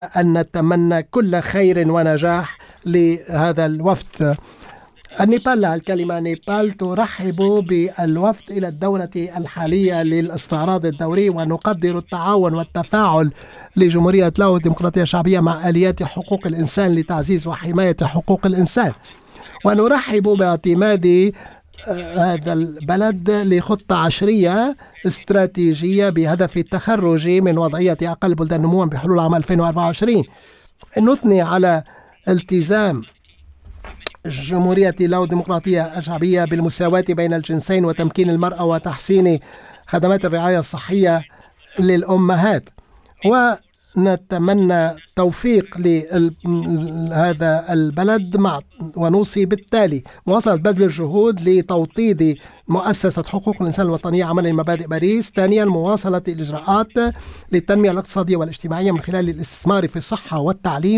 أن نتمنى كل خير ونجاح لهذا الوفد. النيبال، الكلمة نيبال ترحب بالوفد إلى الدولة الحالية للاستعراض الدوري، ونقدر التعاون والتفاعل لجمهورية لاو الديمقراطية الشعبية مع آليات حقوق الإنسان لتعزيز وحماية حقوق الإنسان، ونرحب باعتماد هذا البلد لخطة عشرية استراتيجية بهدف التخرج من وضعية أقل بلدان نموا بحلول عام 2024. نثني على التزام جمهورية لاو الديمقراطية الشعبية بالمساواة بين الجنسين وتمكين المرأة وتحسين خدمات الرعاية الصحية للأمهات، ونتمنى توفيق لهذا البلد ونوصي بالتالي مواصلة بذل الجهود لتوطيد مؤسسة حقوق الإنسان الوطنية عملا مبادئ باريس. ثانيا، مواصلة الإجراءات للتنمية الاقتصادية والاجتماعية من خلال الاستثمار في الصحة والتعليم